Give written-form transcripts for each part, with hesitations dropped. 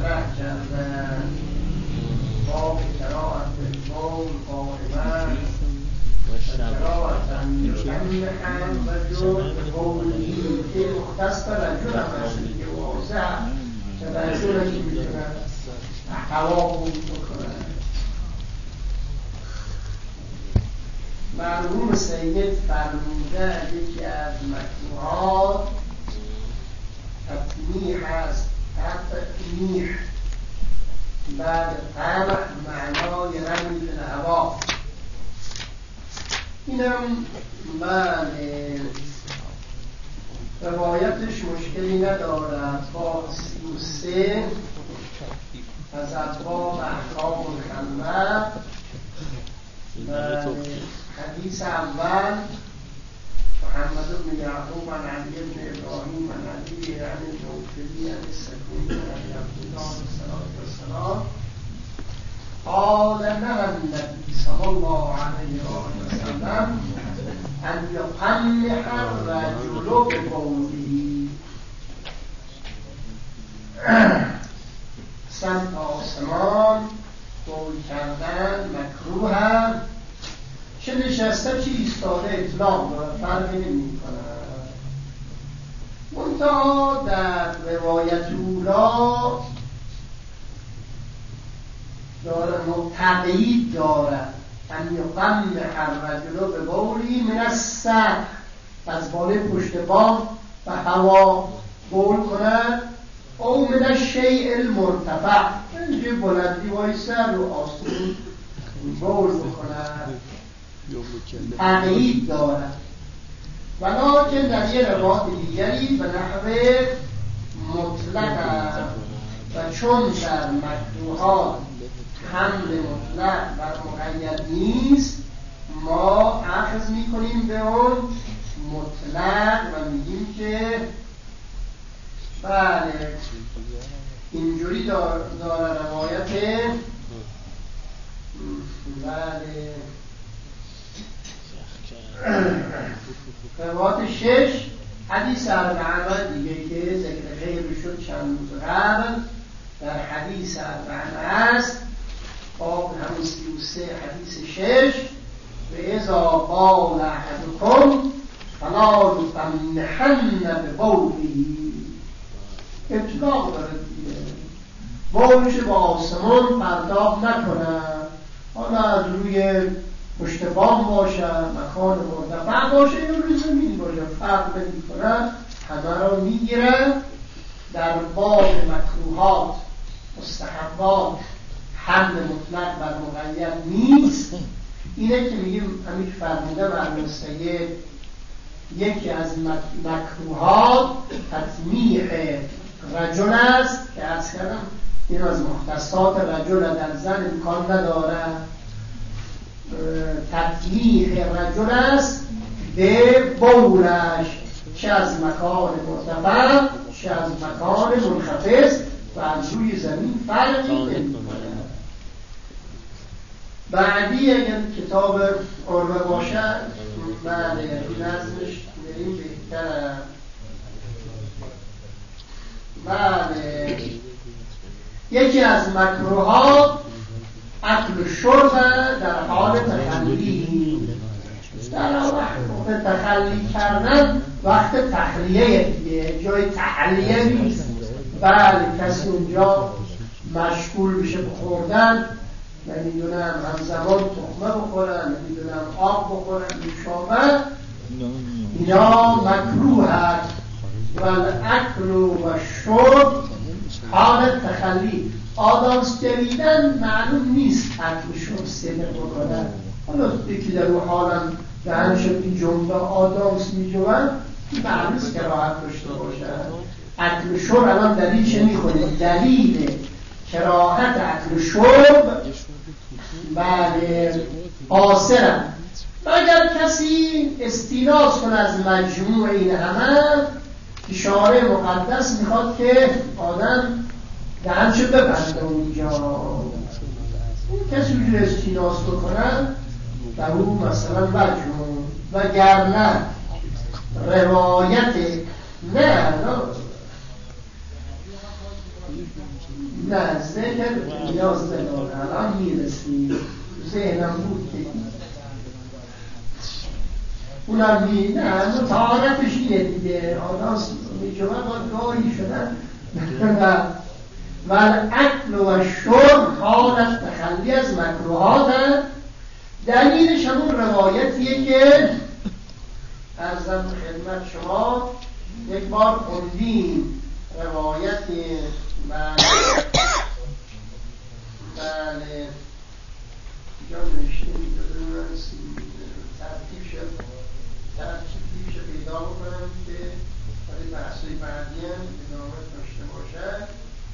مطرح کردن باب قرائت القول قائما قرائتا یکمحن رجل قولی که مختص به رجل هم هستی که واضح که رجل که میتونن هوا بود بکنن. مرحوم سید فرموده یکی از مکروهات تطمیح هست. تطمیح بعد طمع معنای رمی فی الهوا. اینم بله روایتش مشکلی ندارد. با 33 از ابواب احکام الخلوت. حدیث اول محمد بن یعقوب عن علی بن ابراهیم عن علی عن الموفدی عن السکونی عن عبدالله صلی السلام قال نهى النبی صلی الله علیه و سلم ان یقمح الرجل بقوله. سمت آسمان قول کردن مکروه هم، چه نشسته چه ایستاده اطلاق دارد، فرقی نمی کند. منتها در روایت اولا تقیید دارد ان یقمح الرجل بقوله من السقف، از بالای پشت بام و هوا قول کند، او من الشیء المرتفع، اینجا بلندی وایسر رو آسمون قول بکند. تقیید دارد. ولکن در یه روایت دیگری به نحو مطلق است و چون در مکروهات حمل مطلق بر مقید نیست، ما اخذ میکنیم به اون مطلق و میگیم که بله اینجوری داره روایت بله روایت 6 حدیث اربعه دیگه که ذکر غیر شد چند روز قبل در حدیث اربعه است. باب همون 33 حدیث 6 و اذا قال احدکم فلا یقمحن بقوله، اطلاق داره دیگه، قولش با آسمان پرتاب نکنه، حالا از روی پشت بام باشه، مکان مرتفع باشه یا روی زمین باشه، فرق نمی‌کنه، همه را میگیره. در باب مکروهات مستحبات حمل مطلق بر مقید نیست. اینه که میگیم همین فرموده مرحوم سید یکی از مکروهات تطمیح رجل است که از کردم این از مختصات رجل در زن امکان نداره. تطمیح رجل است به بولش، چه از مکان مرتفع چه از مکان منخفض و از روی زمین فرقی نمی‌کنه. بعدی اگر کتاب عربه باشد بله نظمش بریم بهتره. بله یکی از مکروهات اکل و شرب در حال تخلی. در وقت تخلی کردن وقت تخلیه دیگه، جای تحلیه نیست. بله کسی اونجا مشغول بشه بخوردن، نمیدونم همزمان تخمه بخورن، نمیدونم آب بخورن، نوشابه، اینا مکروه هست. والاکل و شرب حال تخلی. آدامس جویدن معلوم نیست اکل شرب سبه بکنن. حالا یکی در اون حالم دهنشون این جمله آدامس میجوان معلوم است که راحت داشته باشن. اکل شرب الان دلیل چه میخونیم؟ دلیل کراهت اکل شرب بله قاصرم. و اگر کسی استیناس کنه از مجموع این همه که شارع مقدس میخواد که آدم دهنشو ببنده اونجا، کسی اونجا استیناس بکنه در اون مثلا مجموع و گرنه روایت نه نه ذکر نیاز نداره، الان میرسیم. ذهنم بود که اونم نه متعارفش اینه دیگه، آدم میجمعه با گاهی شدن و اکل و شرب حالت تخلی از مکروهات. دلیلش همون روایتیه که عرضم خدمت شما یک بار خوندیم، روایت بله جا نوشته میدادم ترتیبش پیدا بکنم که برای بحثای بعدی هم ادامه داشته باشد.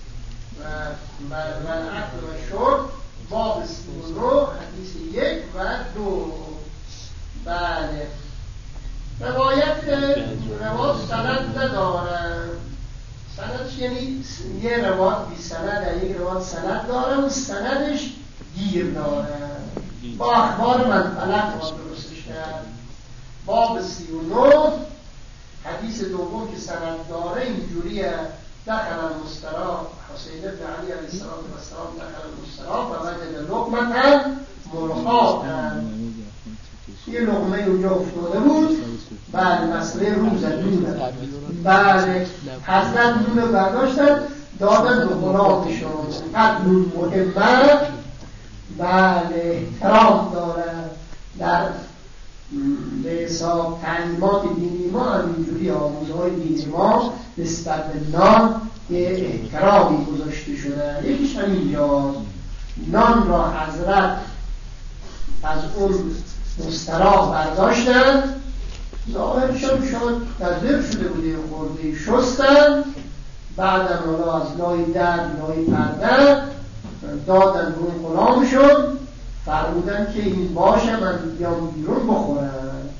و اکل و شرب باب 39 حدیث 1 و 2. بله روایت سند ندارن. سندش یعنی یه روایت بی سند، یک روایت سند داره و سندش گیر داره. با اخبار منطلق با درستش کرد. باب 39 حدیث دوم که سند داره اینجوریه: دخل المستراح حسین بن علی علیه السلام دخل المستراح و وجد لقمة مرغاة. یه لقمه اونجا افتاده بود. بله مسئله روز دونه. بله حضرت دونه برداشتن دادن به غلامشون. قد نون مهمه. بله احترام دارن در به حساب تعلیمات دینی ما هم اینجوری آموزهای دینی ما نسبت به نان یه احترامی گذاشته شده. یکیش همینجا نان را حضرت از اون مستراح برداشتن، ظاهرشان شد نظر شده بوده خورده شستن، بعدم حالا از لای در لای پرده دادن به اون غلامشون، فرمودن که این باشه من بیام بیرون بخورم.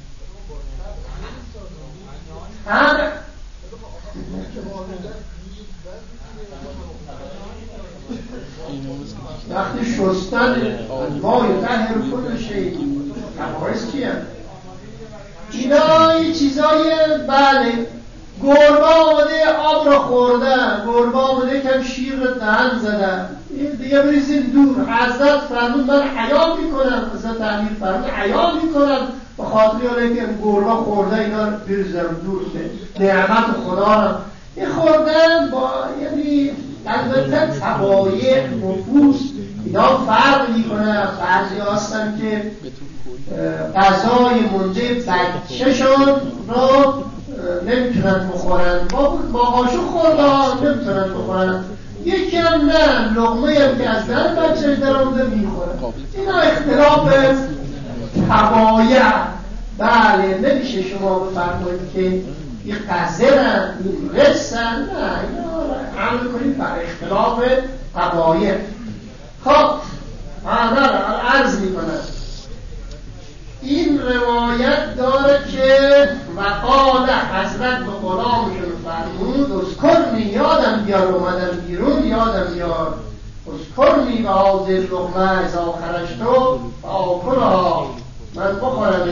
هر وقتی شستن ما یطهر کل شیء مباحث چیه؟ اینا یه چیزای بله گربه آمده آب را خوردن، گربه آمده کم شیر را دهن زدن، دیگه بریزین دور. حضرت فرمود من حیا میکنم، حضرت امیر فرمود حیا میکنم به خاطر اینه که گربه خورده اینا رو بریزم دور که نعمت خدا را خوردن. با یعنی البته طبایع نفوس اینا فرق میکنه. بعضی هستن که غذای مونده بچه‌شون رو نمیتونن بخورن، با قاشق خوردن نمیتونن بخورن. یکی هم نه، لقمه هم که از دهن بچه‌ش در آمده میخوره. اینا اختلاف طبایع. بله نمیشه شما بفرمایید که این قذرن این رسن، نه اینا عمل کنید بر اختلاف طبایع. خب نه عرض میکنم این روایت داره که وقال حضرت به غلامشون فرمود اذکرنی، یادم بیار اومدن بیرون، یادم بیار اذکرنی و هذه اللقمه اذا خرجتو و آکلها، من بخورمش.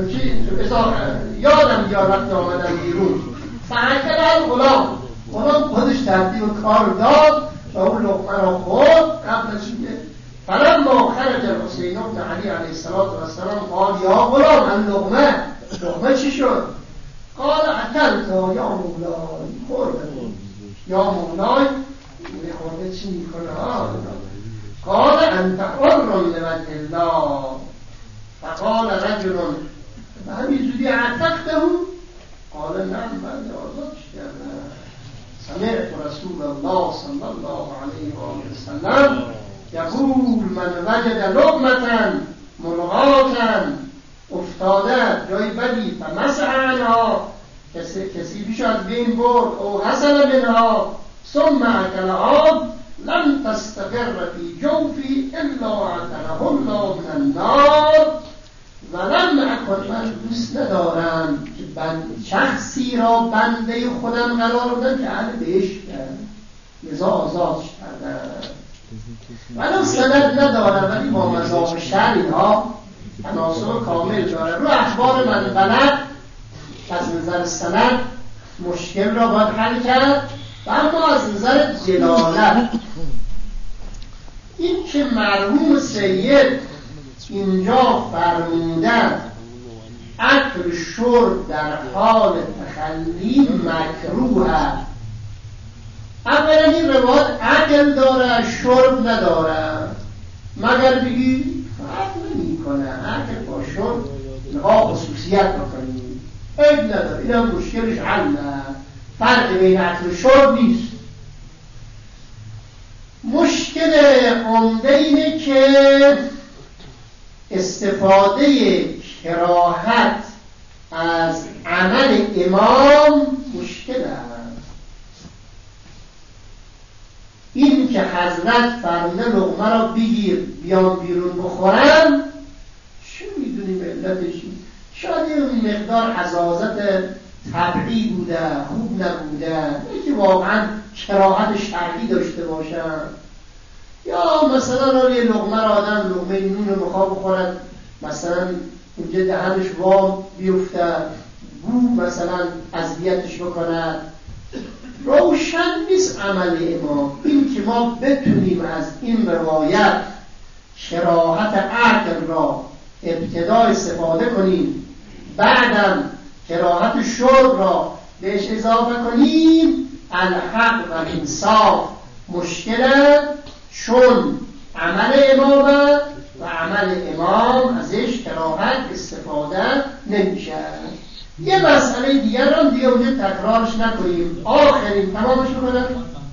یادم بیار وقتی آمدن بیرون. فاکل غلام خودش ترتیب کار داد و اون لقمه را خورد. قبل از اینکه فلما خرج الحسین بن علی علیه السلام قال یا غلام اللقمه چی شد؟ قال اکلت یا مولای، خوردم یا مولای. خورده چی میکنه؟ قال انت حر لوجه الله. فقال رجل به همین زودی عتقته؟ قال نعم من آزادش کردم. سمعت رسول الله صلی الله علیه و آله وسلم یقول من وجد لقمة ملغاة، افتاده جای بدی فمسح عنها، کسی بیش از بین برد، او حسن منها ثم اکلها لم تستقر فی جوفی الا عتقه الله من النار. ولم اکن، من دوست ندارم که شخصی را بنده خودم قرار بدم که اهل بهشت لذا آزادش کردم. ولو سند نداره ولی با مذاق شرعی ها تناسب کامل داره. رو اخبار منقلق از نظر سند مشکل را باید حل کرد. و اما از نظر دلالت این که مرحوم سید اینجا فرمودن اکل شرب در حال تخلی مکروه است. اولا این روایت اکل داره شرب نداره، مگر بگی فرق نمی کنه اکل با شرب نها خصوصیت بکنی عیب نداره، این هم مشکلش حل نه، فرق بین اکل و شرب نیست. مشکل عمده اینه که استفاده کراهت از عمل امام مشکل است. این که حضرت فرموده لقمه را بگیر بیام بیرون بخورم، چه میدونیم علتش؟ شاید این مقدار حزازت طبعی بوده، خوب نبوده، نه که واقعا کراهت شرعی داشته باشن. یا مثلا یه لقمه را آدم لقمه نون رو میخواد بخورد، مثلا اونجا دهنش وام بیفته، بو مثلا اذیتش بکند، روشن نیست عمل امام. این که ما بتونیم از این روایت کراهت عقل را ابتدا استفاده کنیم، بعدم کراهت شرب را بهش اضافه کنیم، الحق و انصاف مشکله، چون عمل امامه و عمل امام ازش کراهت استفاده نمیشه. یه مسئله دیگر هم دیگه اونجا تکرارش نکنیم، آخرین تمامش بکنم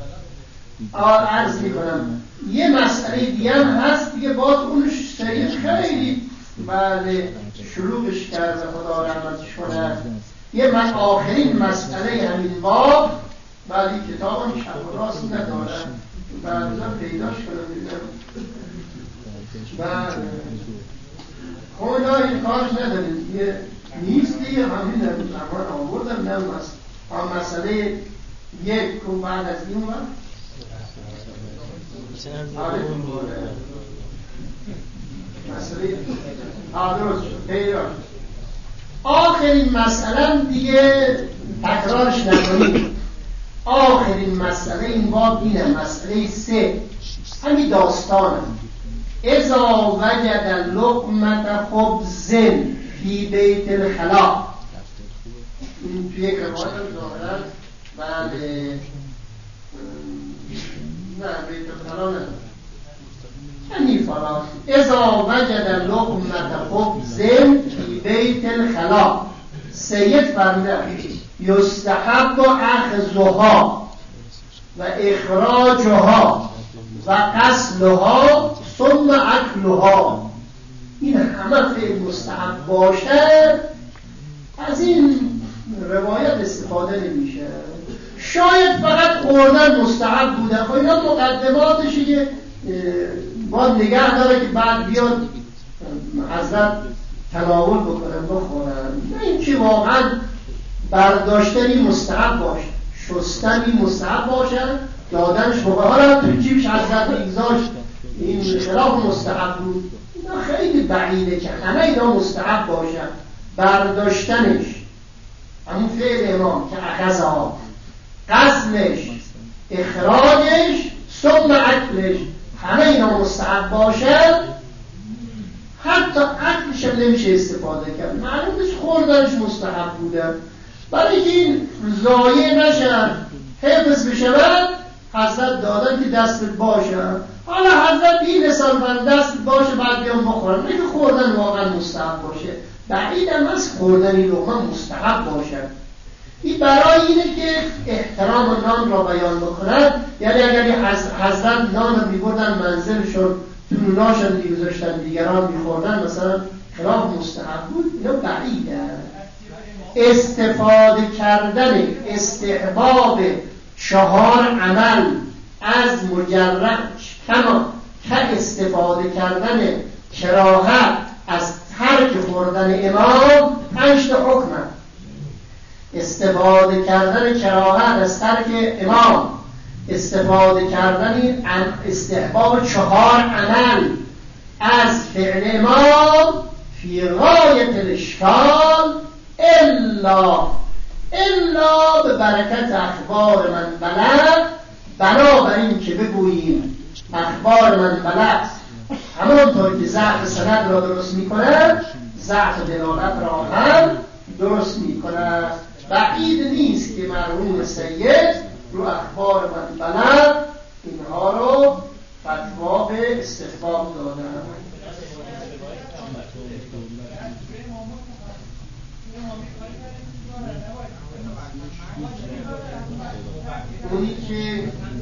عرض میکنم. یه مسئله دیگه هم هست دیگه، باز اونش سریع خیلی بله شلوغش کرده، خدا رحمتش کنه. یه آخرین مسئله همین باب، ولی کتاب هم شب و راست نداره، بعدا پیداش کنم دیدم و خدا این کارش نداریم یه نیست دیگه، همین در زمان آوردم نم است. هم مسئله یک کن بعد از این وقت مسئله درست پیدا. آخرین مسئله دیگه تکرارش نکنیم. آخرین مسئله این باب اینه، مسئله 3 همین داستانه. اذا وجد لقمة خبز فی بیت الخلا، این توی یک روایت ظاهرا بله نه بیت الخلا نه همین فرا اذا وجد لقمة خبز فی بیت الخلا، سید فرموده یستحب اخذها و اخراجها و غسلها ثم اکلها. این همه فعل مستحب باشه، از این روایت استفاده نمیشه. شاید فقط خوردن مستحب بوده، خب اینا مقدماتشی که باید نگه داره که بعد بیاد حضرت تناول بکنن بخورن. نه این که واقعا برداشتنی مستحب باشه، شستنی مستحب باشه، دادنش مباهره تو جیبش حضرت میگذاشت، این خلاف مستحب بود. اینا خیلی بعیده که همه اینا مستحب باشن. برداشتنش همون فعل امام که اخذها، غسلش، اخراجش، ثم اکلش، همه اینا مستحب باشن. حتی اکلش هم نمیشه استفاده کرد، معلوم نیست خوردنش مستحب بوده. برای که این ضایع نشن، حفظ بشه، حضرت دادن که دستت باشه. حالا حضرت این حساب من دست باشه بعد بیام بخورم، نه که خوردن واقعا مستحب باشه. بعید هم از خوردن لقمه مستحب باشه. این برای اینه که احترام نان را بیان بکنند. یعنی اگر حضرت نان رو میبردن منزلشون، تو نوناشون میگذاشتن دیگران میخوردن، مثلا خلاف مستحب بود، اینا بعیده. استفاده کردن استحباب 4 عمل از مجرد کما که استفاده کردن کراهت از ترک خوردن امام 5 حکم. استفاده کردن کراهت از ترک امام، استفاده کردن استحباب 4 عمل از فعل امام فی غایت الاشکال الا الا به برکت اخبار من بلد، بنابراین که بگوییم اخبار من بلد همانطور که ضعف سند را درست می کند ضعف دلالت را هم درست می کند. بعید نیست که مرحوم سید رو اخبار من بلد اینها رو فتوا به استحباب دادن. اونی که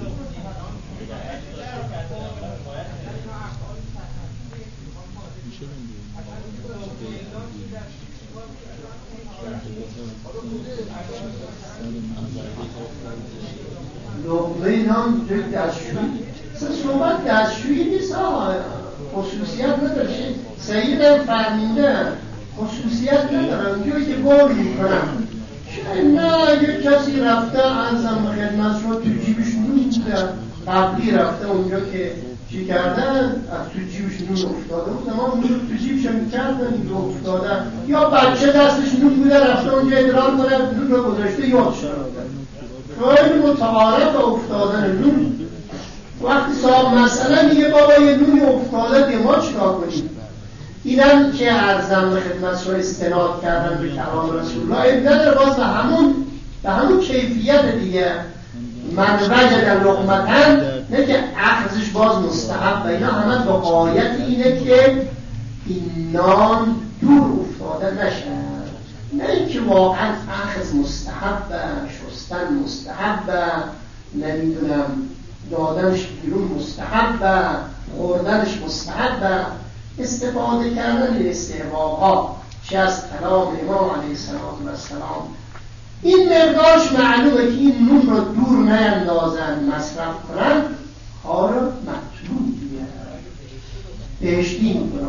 لقمه نام دستشویی صحبت دستشویی نیست، خصوصیت نداره. سیدم فرمونده خصوصیت نداره. اونجایی که بار میکنم نه یک کسی رفته ارزم خدمت شما تو جیبش نون بوده، قبلی رفته اونجا که چی کردن از تو جیبش نون افتاده بود، اما اونجا تو جیبش هم کردن این رو افتاده، یا بچه دستش نون بوده رفته اونجا ادرار کنه نون رو گذاشته یاد شده. خیلی متعارف افتادن نون. وقتی صاحب مسئله میگه بابا یه نونی افتاده دیگه ما چیکار کنیم؟ اینم که ارزم به خدمت شما استناد کردن به کلام رسول الله این نداره، باز به همون کیفیت دیگه من وجد لقمتن، نه که اخذش باز مستحب، اینا همه با آیت اینه که این نان دور افتاده نشه، نه اینکه واقعا اخذ مستحبه، شستن مستحبه، نمیدونم دادنش بیرون مستحبه، خوردنش مستحبه. استفاده کردن این استحباب‌ها چه از کلام امام علیه السلام این مقدارش معلومه که این نون رو دور نیندازن مصرف کنن کار مطلوبیه، بهشتی میکنه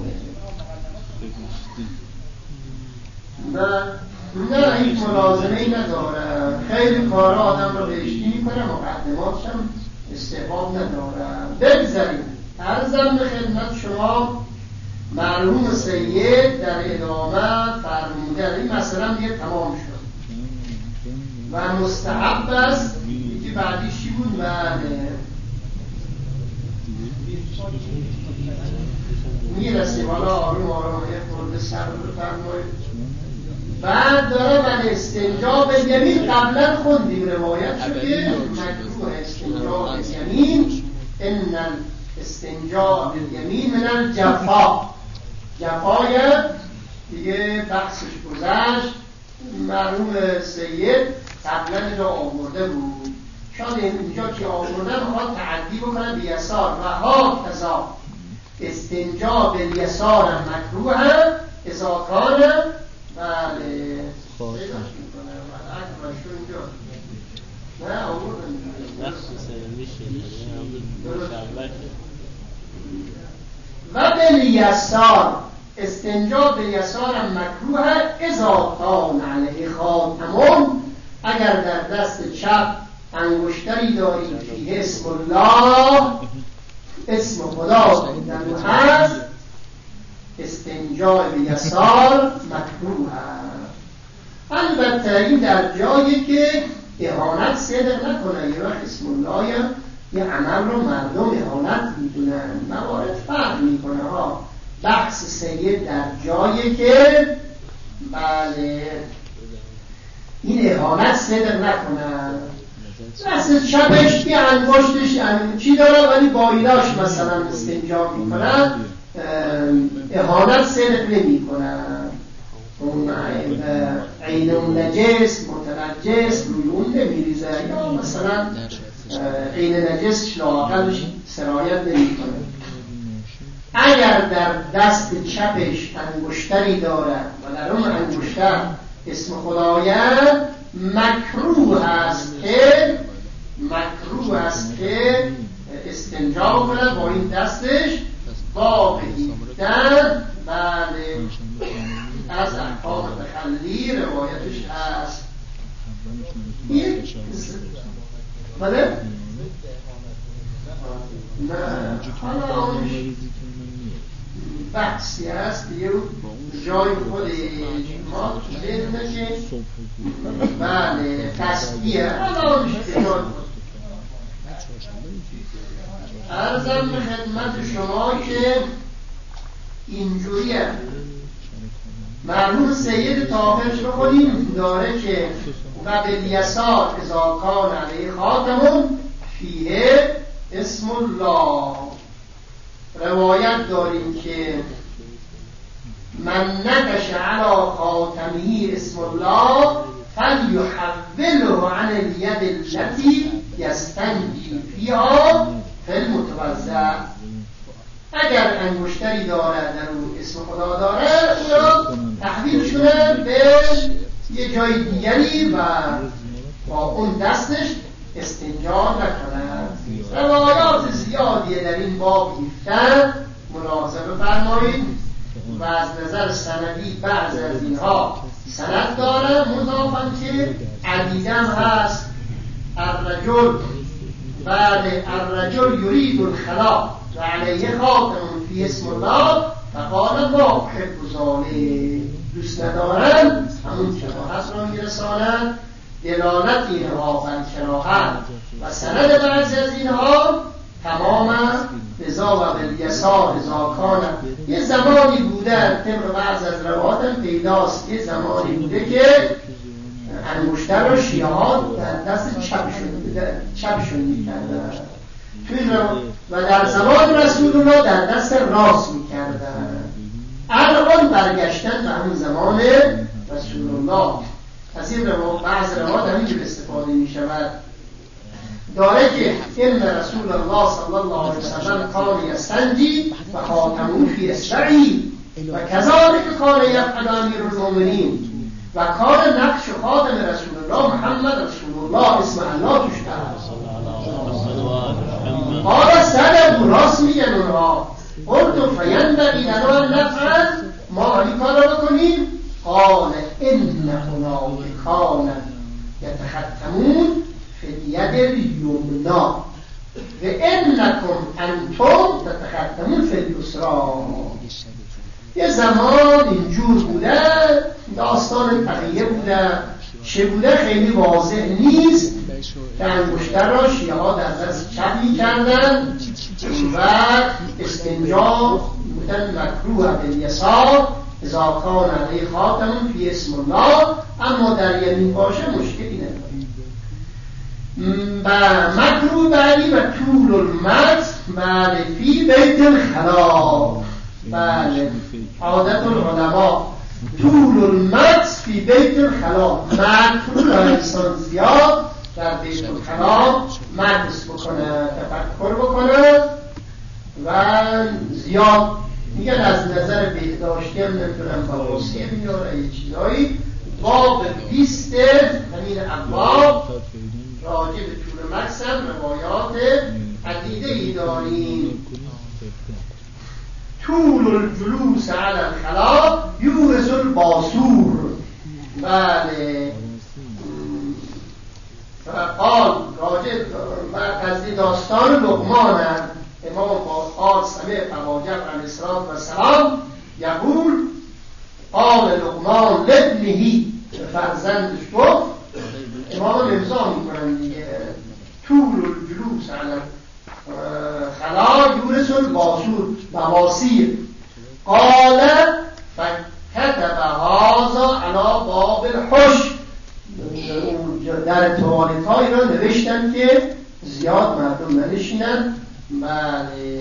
نه هیچ ملازمه ای نداره. خیلی کارا آدم رو بهشتی میکنه، مقدماتش هم استحباب نداره. بگذاریم عرضم به خدمت شما مرحوم سید در ادامه فرموده این مثلا دیگه تمام شد و مستحب است. یکی بعدیش چی بود؟ میرسیم حالا آروم آروم یه خورده سر رو فرمایید. بعد داره من استنجا به یمین قبلا خوندیم روایت شده مکروه استنجا به یمین، ان استنجا بالیمین من الجفا. جفای دیگه بحثش گذشت. مرحوم سید قبلا جا آورده بود، شاید اینجا که آوردن میخواد تعدی بکنن به یسار و ها کذا استنجا به یسار هم مکروه هم ازاکان. بله پیداش میکنه اکبرش رو اینجا نه آوردن و بالیسار استنجا به یسار هم مکروه اذا کان علیه خاتمون، اگر در دست چپ انگشتری داری فیه اسم الله اسم خدا در هست استنجا به یسار مکروه هست. البته این در جایی که اهانت صدق نکنه، یه وقت اسم الله یه عمل رو مردم اهانت میدونن، موارد فرق میکنه ها. بحث سید در جایی که بله این اهانت صدق نکنه، دست چپش که انگشتش چی داره ولی با ایناش مثلا استنجا میکنن، اهانت صدق نمیکنن. اون عین اون نجس متنجس روی اون نمیریزه، یا مثلا عین نجس لااقلش سرایت نمیکنه. اگر در دست چپش انگشتری دارد و در اون انگشتر اسم خدایت مکروه است که استنجا کنه با این دستش با بهیدن. بله از احکام تخلی روایتش هست. بله نه حالا بحثی هست دیگه جای خود ما ذهنه که بله تصویه عرضم به خدمت شما که اینجوریه. مرحوم سید طاهر رو خودیم داره که و بالیسار اذا کان علیه خاتم فیه اسم الله. روایت داریم که من نقش علی خاتمه اسم الله فلیحوله عن الید التي یستنجی فیها فی المتوضع. اگر انگشتری داره در اون اسم خدا داره او را تحویل شده به یه جای دیگری و با اون دستش استنجا نکند. روایات زیادی در این باب گفتن، ملاحظه فرمایید و از نظر سندی بعض از اینها سند داره، مضافاً که عدیدم هست. الرجل یرید الخلا و علیه خاتم فی اسم الله فقال ما احب ذلک. دوست ندارن همون که هست را میرسانند. دلالت اینها بر کراهت و سند بعضی از اینها تماما لذا و بالیسار اذا کان. یه زمانی بوده طبق بعض از روایات پیداست، یه زمانی بوده که انگشتر و شیعه ها در دست چپشون میکردن و در زمان رسول الله در دست راست میکردن. الان برگشتن به همون زمان رسول الله. از این بعض روایات همینجور استفاده می شود. داره که ان رسول الله صلی الله علیه وسلم کان یستنجی و خاتمه فی اصبعی و کذالک کان یفعل امیر المؤمنین و کان نقش خاتم رسول الله محمد رسول الله اسم الله توش هست. قال صدق، راست میگن اونها. قلت فینبغی لنا ان نفعل، ما این کار رو بکنیم. قال ان هناک کان یتختمون فی الید الیمنا و انکم انتم تتختمون فی الیسرا. یه زمان اینجور بوده، داستان بقیه بوده، چه بوده خیلی واضح نیست که انگشتر را شیعه ها در دست چپ می‌کردن و استنجا بودن مکروه بالیسار اذا کان علیه خاتم فی اسم الله. اما در یمین باشه مشکلی نداره. مکروه بعدی و طول المت بله فی بیت الخلا. بله عادت العلماء طول المت فی بیت الخلا. مکروه انسان زیاد در بیت الخلا مکث بکنه، تفکر بکنه و زیاد میگن از نظر بهداشتی هم نمیتونم بواسیه میاره یه چیزایی. باب 20 همین ابواب راجع به طول مکث هم روایات عدیده‌ای داریم. طول الجلوس علی الخلا یورث الباسور. بله قال راجع از داستان لقمان امام قال سمع ابا جعفر علیه السلام یقول قال لقمان لابنه، فرزندش گفت، امام امضا میکنن دیگه، طول الجلوس علی خلا یورث الباسور بواسیر. قال فکتب هذا علی باب الحش. در توالت هایی را نوشتن که زیاد مردم ننشینن بله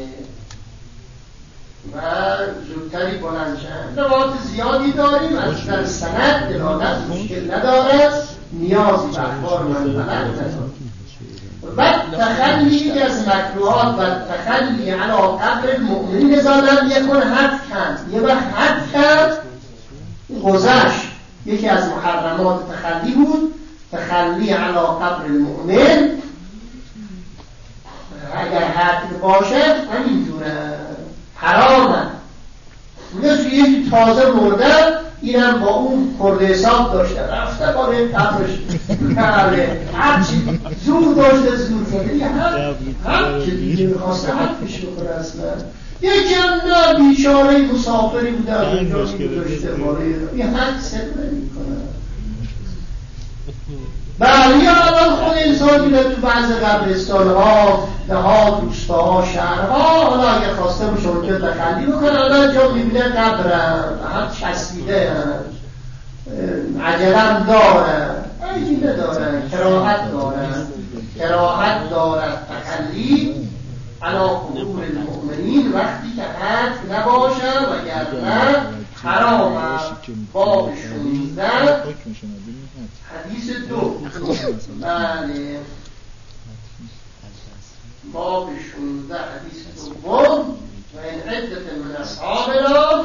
و زودتری بلند شدن. روایات زیادی داریم از در سند دلالت مشکل نداره، نیازی به اخبار من بلد نداره. و تخلی از مکروهات و تخلی علی قبر المؤمنین اذا لم یکن حد کن. یه وقت حد کرد گذشت، یکی از محرمات تخلی بود، تخلی علی قبر المؤمن. اگر حد باشه همینجوره حرامه. مثل یکی تازه مرده اینم با اون خورده حساب داشته رفته با این قبرش هرچی زور داشته زور کنه. هم که دیگه میخواسته حد پیش بکنه اصلا یکی هم نه بیچاره مسافری بوده از اونجا میگذاشته باره یه حد سر نمیکنه. بله یا اول خود انسان میره تو بعض قبرستان‌ها، دهات، روستاها، شهرها، حالا اگه خواسته باشه اونجا تخلی بکنه، حالا جا میبینه قبرم هم چسبیده عجلم داره عجیبه داره کراهت دارد تخلی علا قبور المؤمنین وقتی که حد نباشه وگرنه حرام است. باب 16 حدیث 2. بله باب 16 حدیث 2 و این عدت من اصحابنا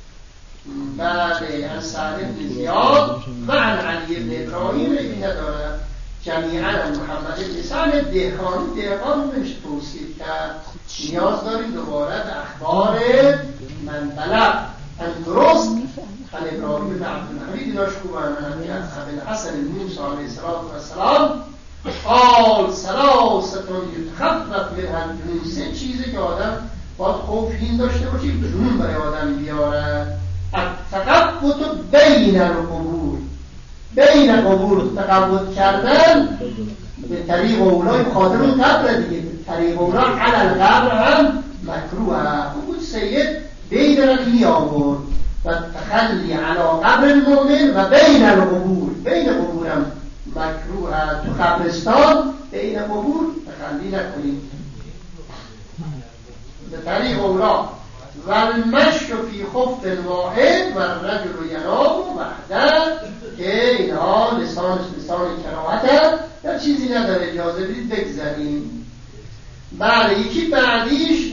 بله عن سعد بن زیاد و عن علی بن ابراهیم این نداره جمیعا محمد بن سعد دهقان بهش توصیف کرد. نیاز داریم دوباره به اخبار من بلغ ان درست عن ابراهیم بن عبدالحمید ایناش خوبه که ابن حسن موسی علیه السلام قال ثلاثتون یتخفف منها الجنون، سه چیزی که آدم باید خوف هین داشته باشه جنون برای آدم بیاره. تقبط بین القبور، بین قبور تقبط کردن به طریق اولای خاطر اون قبر دیگه، به طریق اولا علی القبر هم مکروه. بود سید بین رقیمی آورد و تخلی علی قبر المؤمن و بین القبور، بین قبور هم مکروه. تو قبرستان بین قبور تخلی نکنید به طریق اولا و المشی فی خف واحد و الرجل ینام وحده که اینها لسان کراهت هست در چیزی نداره، اجازه بدید بگذاریم. بله یکی بعدیش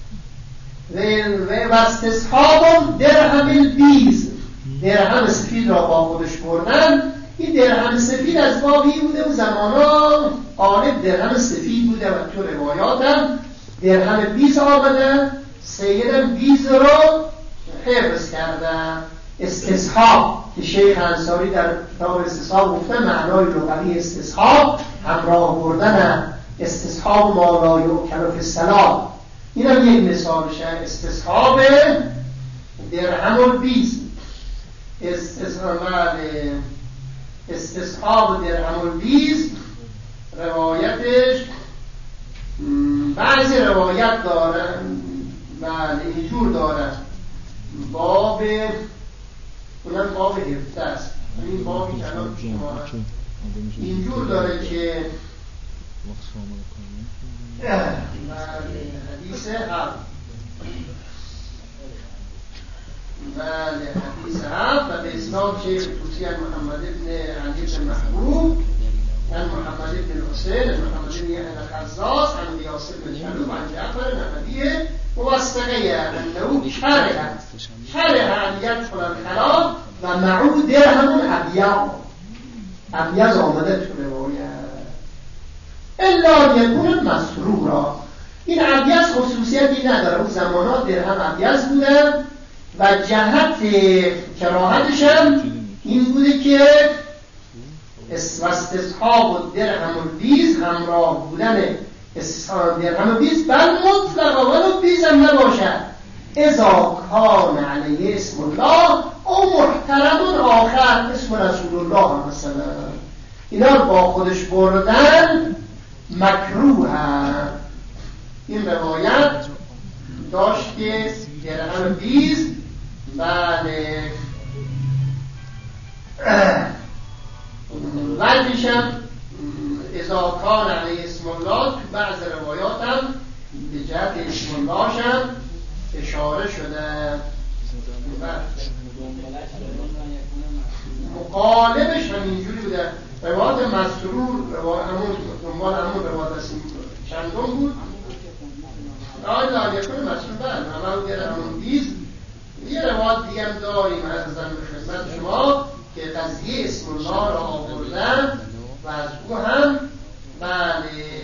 و استصحاب درهم البیز، درهم سفید را با خودش بردن. این درهم سفید از بابی بوده و زمانا غالب درهم سفید بوده و تو روایات هم درهم بیز آمده. سیدم بیز رو حفظ کردن. استصحاب که شیخ انصاری در کتاب استصحاب گفته معنای لغوی استصحاب همراه بردن، استصحاب ما لا یؤکل فی الصلاة. این هم یک مثالشه. استصحاب درهم البیز، استصحاب درهم البیز روایتش بعضی روایت دارن بله اینجور دارن باب اونم باب 17 است. این بابی کنار شما اینجور داره که حدیث هفت حدیث هفت و به اسناد شیخ توسی محمد ابن علی بن محبوب عن محمد بن حسین عن محمد بن خزاز عن قیاس بن شلوب عن جعفر نحویه موثقه انه شرح ان يدخل الخلاء و معه درهم ابیض آمده تو روایت الا یکون مسرورا. این ابیض خصوصیتی نداره، اون زمانا درهم ابیض بوده و جهت کراهتش هم این بوده که استصحاب درهم البیز همراه بودن استصحاب درهم البیز بل مطلقا ولو بیز هم نباشد اذا کان علیه اسم الله او محترم آخر اسم رسول الله مثلا، اینا رو با خودش بردن مکروه هم. این روایت داشت که درهم بیز بله وجهش هم اذا کان علیه اسم الله تو بعض روایات هم به جهت اسم اللهش هم اشاره شده. مقالبش هم اینجوری بوده. روایات مسرور دنبال همون روایات چندم بود آیا یکون مسرور بند همه دیره همون بیز. یه روایات دیگه هم داریم از خدمت شما که قضیه اسم الله را آوردن و از او هم بله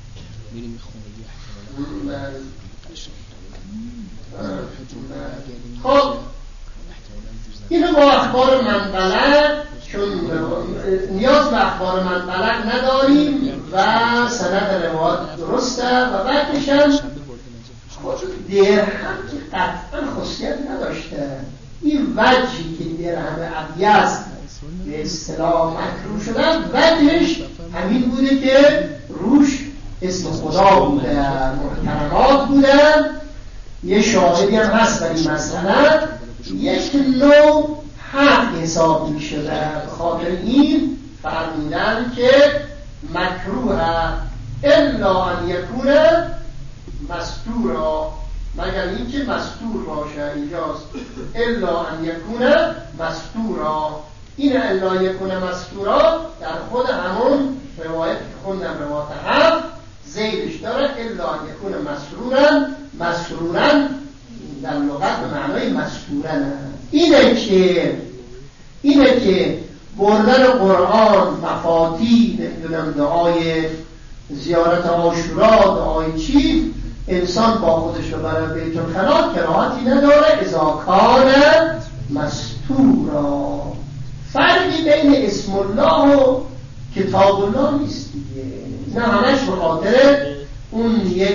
خب اینو با اخبار من بلغ چون نیاز به اخبار من بلغ نداریم و سند روایت درسته و بعدش هم خود درهم که قطعا خاصیت نداشته، این وجهی که درهم ابیض به اصطلاح مکروه شدن وجهش همین بوده که روش اسم خدا بوده، محترمات بودن. یه شاهدی هم هست برای این مسئله، یک نوع حق حساب می شده. به خاطر این فرمودن که مکروه الا ان یکون مستورا، مگر اینکه مستور باشه. اینجاست الا ان یکون مستورا. این الا یکون مستورا در خود همون روایت که خوندم روایت هفت زیدش داره، الا ان یکون مسرورن در لغت به معنای مستورن. اینه که بردن قرآن، مفاتی، نمیدونم دعای زیارت عاشورا، دعای چی، انسان با خودش رو برای بیت الخلا کراهتی نداره اذا کان مستورا. فرقی بین اسم الله و کتاب الله نیست دیگه. نه همش به خاطر اون یک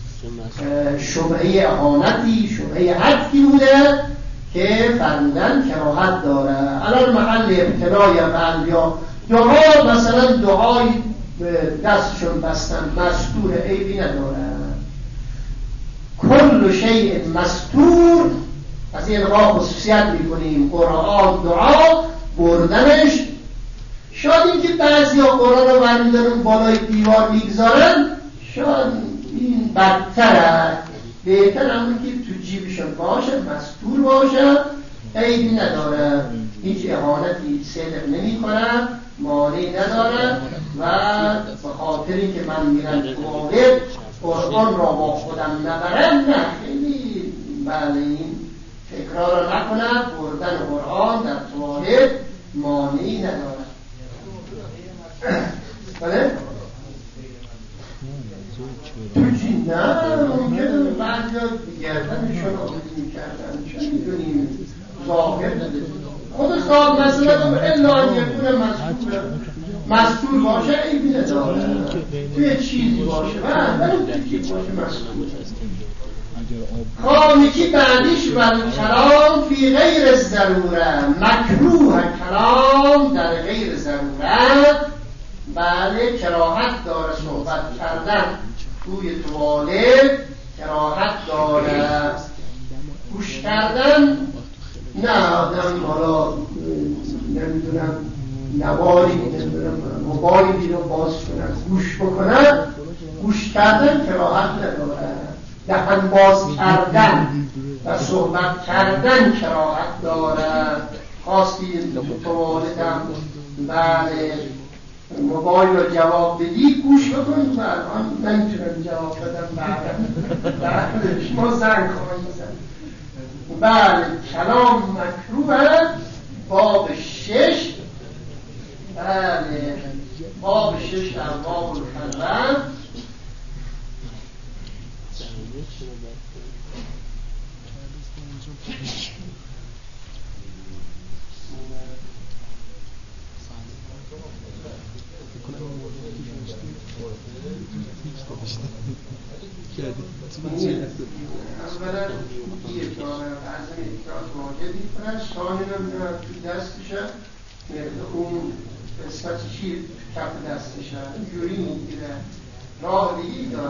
شبهه اهانتی، شبهه حدی بوده که فرمودن کراهت داره. الان محل ابتلای انبیا دعا، مثلا دعای دستشون بستن مستور، عیبی نداره. کل شیء مستور، از این راه خصوصیت میکنیم قرآن دعا بردنش. شاید این که بعضی ها قرآن رو برمیدارن بالای دیوار میگذارن، شاید این بدتره. بهتر همون که تو جیبشون باشه، مستور باشه، عیبی نداره، هیچ اهانتی صدق نمی کنه، مانعی نداره. و به خاطر اینکه من میرم توالت قرآن را با خودم نبرم، نه خیلی بله این تکرار رو نکنم. بردن قرآن در توالت مانعی نداره. بله؟ تو چی؟ نه ممکنه بعضی ها گردنشون آبیدی میکردن، چه میدونیم ظاهر خود صاحب مسئله دو الا ان یکون مستور باشه عیبی نداره. توی چیزی باشه توی چیزی باشه مستور. خامکی بعدیش بر کلام فی غیر ضروره، مکروه کلام در غیر ضروره. بله کراهت داره صحبت کردن توی توالت، کراهت داره. گوش کردن نه آدم حالا نمیدونم نواری نمیدونم موبایلی رو باز کنن گوش بکنن، گوش کردن کراهت نداره. دهن باز کردن و صحبت کردن کراهت داره. خواستی توالتم بله موبایل رو جواب بدی گوش بکن، الان نمیتونم جواب بدم، بعدش ما زنگ خواهیم زن. بله کلام مکروه. باب 6 بله باب 6 در باب الخلوت. اولا یک داره بعضی اکرات واجبی کنن، ثانیاً تو دستشه اون قسمت شیر تو کف دستشه اینجوری میگیره. راه دیگی داره.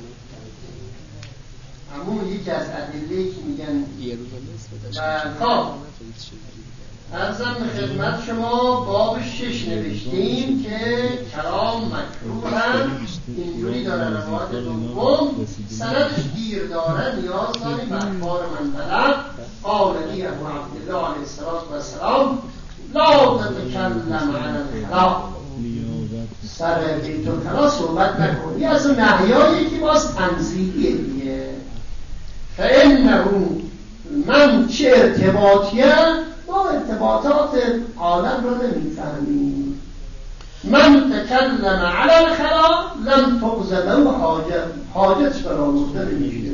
همون یکی از ادله‌ای که میگن خب عرضم به خدمت شما باب 6 نوشتیم که کلام مکروه هم اینجوری داره. روایت دوم سندش گیر داره، نیاز داریم به اخبار من بلد قال لی ابو عبدالله علیه السلام لا تتکلم عن الخلا، سر بیت الخلا صحبت نکنی. از اون نهیایی که باز تنزیلیه دیگه. فانه من چه ارتباطیه ما ارتباطات عالم رو نمیفهمیم. من تکلم علی الخلا لم تقضى حاجت برآورده نمیشه.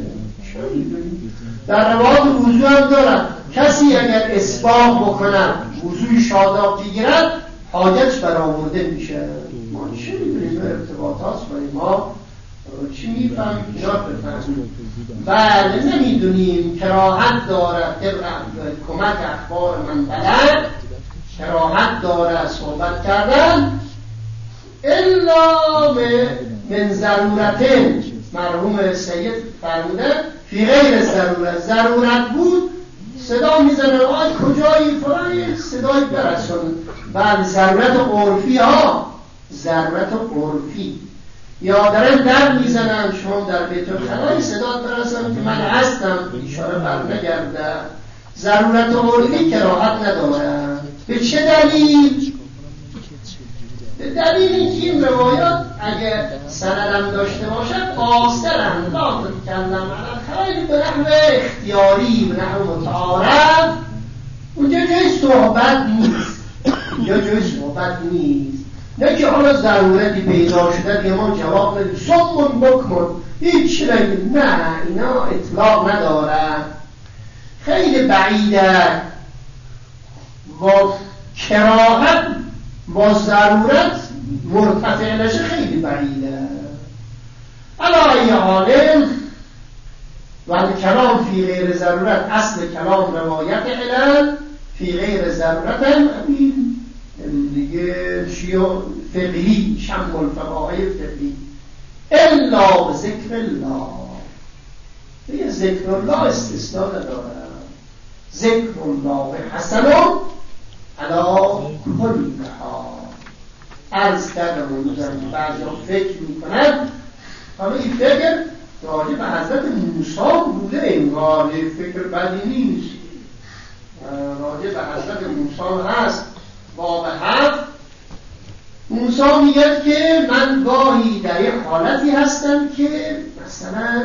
در روایات وضو هم دارن کسی اگر اسباغ بکنه وضوی شاداب بگیرد حاجت برآورده میشه. ما چه میدونیم ارتباطات برای ما چی میفهم؟ اینا بفهمیم. بله نمیدونیم کراهت دارد کمک اخبار من بلد، کراهت دارد صحبت کردن الا من ضرورتن. مرحوم سید فرمودن فی غیر ضرورت بود صدا میزنن آی کجایی فلانی صدای برسون. بله ضرورت عرفی ها، ضرورت عرفی، یا دارن در میزنن شما در بیت الخلای صدا برسن که من هستم، اشاره بر نگرده. ضرورت عرفی کراهت ندارن. به چه دلیل؟ به دلیل اینکه این روایات اگه سندم داشته باشد قاصرن لا تتکلم خیلی به نحو اختیاری، به نحو متعارف، اونجا جای صحبت نیست، اونجا جای صحبت نیست. نه که حالا ضرورتی پیدا شده که ما جواب ندیم صمون بکمون هیچ نگیم، نه اینا اطلاق ندارن. خیلی بعیده با کراهت با ضرورت مرتفع نشه، خیلی بعیده. علی حال و کلام فی غیر ضرورت، اصل کلام روایت علل، فی غیر ضرورت هم دیگه شیع فقهی، شمع الفقهای فقهی. الا به ذکر الله، دیگه ذکر الله استثناء نداره. ذکر الله حسن علی کل حال. عرض کردم اون بعضی ها فکر میکنن اما این فکر راجع به حضرت موسی بوده، انگار فکر بدی نیست. راجع به حضرت موسی هست. باب 7 موسی میگه که من گاهی در یک حالتی هستم که مثلا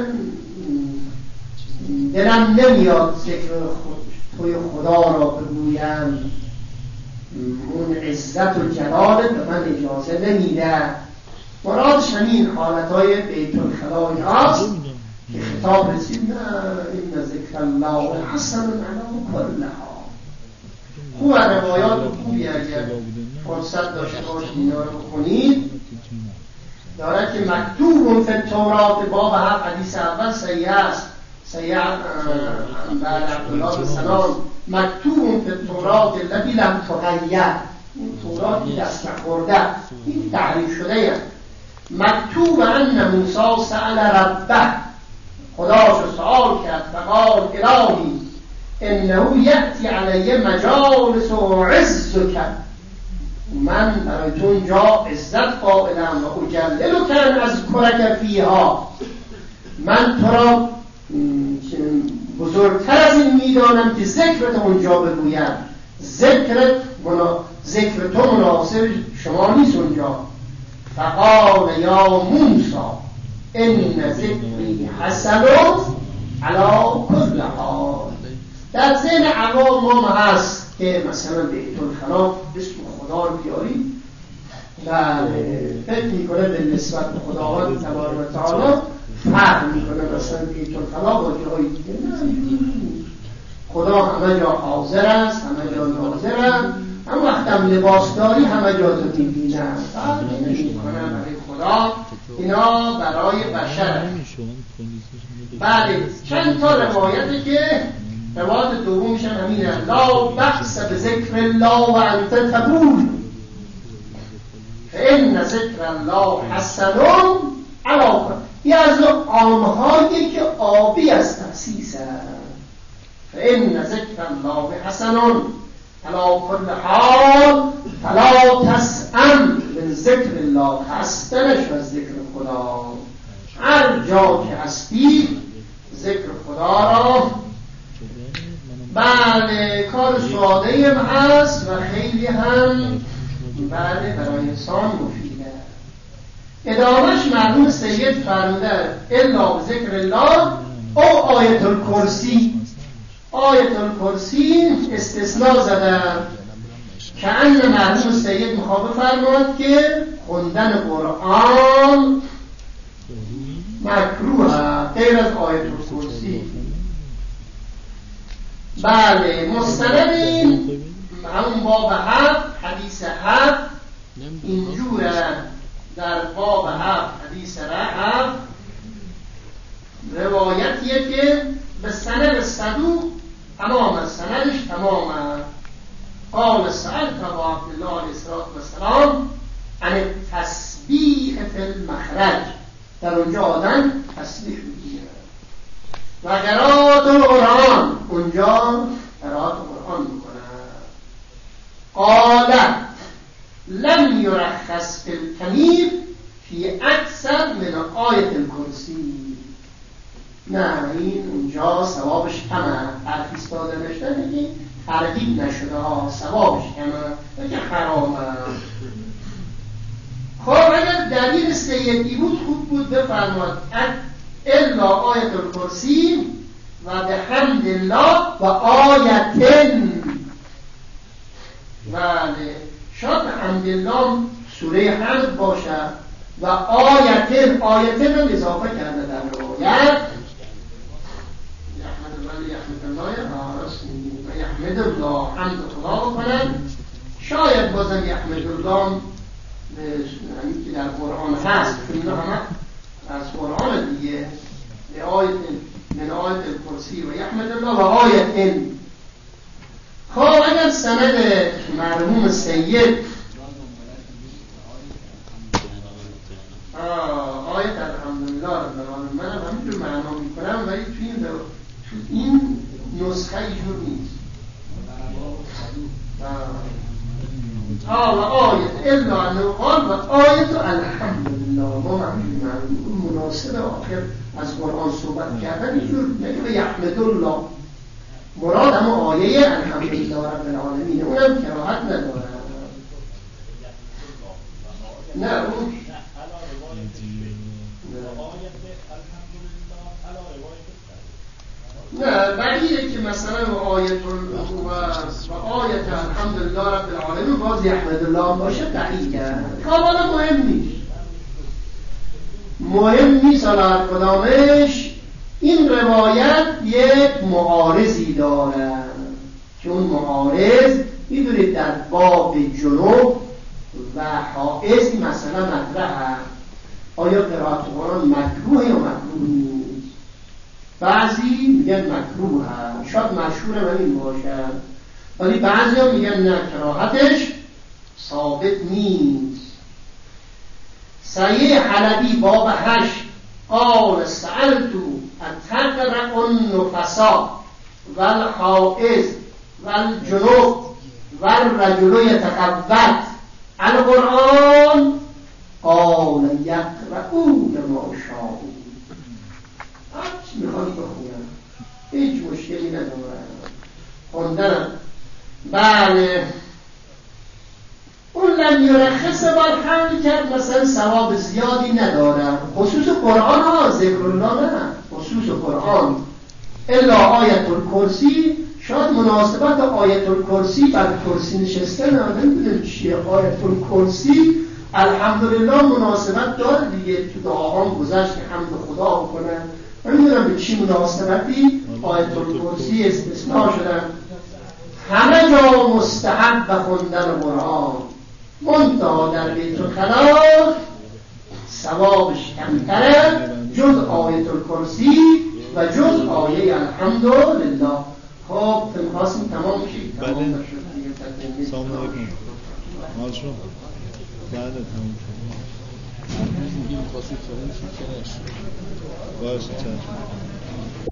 دلم نمیاد ذکر توی خدا را بگویم، اون عزت و جلالت به من اجازه نمیده. مرادش همین حالتهای بیت الخلای هاست که خطاب رسید نه این ذکر الله حسن علی کل حال. خوب روایات خوبی اگر فرصت داشته باشید اینا رو بخونید. داره که مکتوب فی التورات باب 7 حدیث اول صحیح است. صحیح بعد عبدالله السلام مکتوب فی التورات الذی لم تغیر، این توراتی دست نخورده، این تحریف شده است. مکتوب ان موسی سأل ربه، خداشو سؤال کرد فقال الهی انه یأتی علی مجالس و عزک، من برای تو اونجا عزت قائلم و اجللک از کرک فیها، من تو را بزرگتر از این میدانم که ذکرت اونجا بگویم. ذکر تو مناسب شما نیست اونجا. فقال یا موسی ان ذکری حسن علی کل حال. در ذهن عوام ما هست که مثلا بیت الخلا اسم خدا رو بیاری، بله فکر میکنه به نسبت به خداوند تبارک و تعالی فرق میکنه مثلا بیت الخلا با جای دیگه. خدا همه جا حاضر است، همه جا ناظر است، هم وقتم لباس داری همه جا تو میبینن. فرق نمیکنه برای خدا، اینا برای بشر. بله چند تا روایتی که روایت دومش هم همینه، لا بحث به ذکر الله و انت تبول فإن ذکر الله حسن علاقه. یه از آنهایی که آبی از تخصیص فإن ذکر الله حسن علی کل حال فلا تسأم من ذکر الله، هستنش و ذکر خدا. هر جا که هستی ذکر خدا را، بله کار ساده هم هست و خیلی هم بله برای انسان مفیده. ادامهش مرحوم سید فرموده الا ذکر الله او آیت الکرسی. آیت الکرسی استثناء زدن که ان مرحوم سید میخواد بفرماید که خوندن قرآن مکروه غیر از آیت الکرسی. بله مستند این همون باب 7 حدیث 7 اینجوره. در باب 7 حدیث 7 روایتیه که به سند صدوق تمام سندش تمامه. قال سألت ابا عبدالله علیه السلام عن تسبیح فی المخرج، در اونجا آدم تسبیح میگیره و قرائت القرآن، اونجا قرائت القرآن میکنه. قالت لم یرخص فی الکمیر فی اکثر من آیت الکرسی. نه این اونجا ثوابش کمه، ترخیص داده نشده که ترغیب نشده ها، ثوابش کمه که حرامه. خب اگر دلیل سیدی بود خوب بود بفرماد الا آیت الکرسی و به حمد الله و آیتن. بله شاید به حمد الله سوره حمد باشه و آیتن، آیتن رو اضافه کرده در روایت. یحمد الله حمد خدا بکنن. شاید بازم یحمد الله که در قرآن هست، این همه از قرآن دیگه، به آیت من آیت الکرسی و یحمد الله و آیت. خب اگر سند مرحوم سید آیت الحمدلله رب العالمین من همینجور معنا میکنم ولی تو این نسخه اینجور نیست. و آیت الا انه قال و آیت الحمدلله، ما همینجور مناسب آخر از قرآن صحبت کردن اینجور نگه یحمد الله مراد اما آیه الحمدلله رب العالمین، اونم کراهت نداره. نه اون نه بعیده که مثلا و آیت الحمدلله رب العالمین باز یحمد الله باشه بعیده. حالا مهم نیست حالا کدامش. این روایت یک معارضی داره که اون معارض میدونید در باب جنوب و حائض مثلا مطرحه. آیا قرائت قرآن مکروه یا مکروه نیست؟ بعضی میگن مکروه هست، شاید مشهور من این باشه، ولی بعضی هم میگن نه کراهتش ثابت نیست. صحیح حلبی باب 8 قال سألتو اتقرأ النفساء والحائض والجنوب والرجل يتخبط القرآن قال یقرؤون ما شاءوا. هرچی میخواد بخونم هیچ مشکلی نداره خوندن. بله اون لم یرخص بالحمل کرد مثلا ثواب زیادی ندارم، خصوص قرآن ها، ذکر الله نه، خصوص قرآن. الا آیت الکرسی شاید مناسبت آیت الکرسی بر کرسی نشسته نمیدونم چیه. آیت الکرسی الحمدلله مناسبت داره دیگه، تو دعاهام گذشت که حمد خدا بکنن، نمیدونم به چی مناسبتی آیت الکرسی استثناء شدن. همه جا مستحب خوندن قرآن، منتها در بیت الخلا ثوابش کمتره جز آیت الکرسی و جز آیه الحمدلله. خب تنخواستیم تمام شید. بله سلام علیکم مال شما بله تمام شد باشه چشم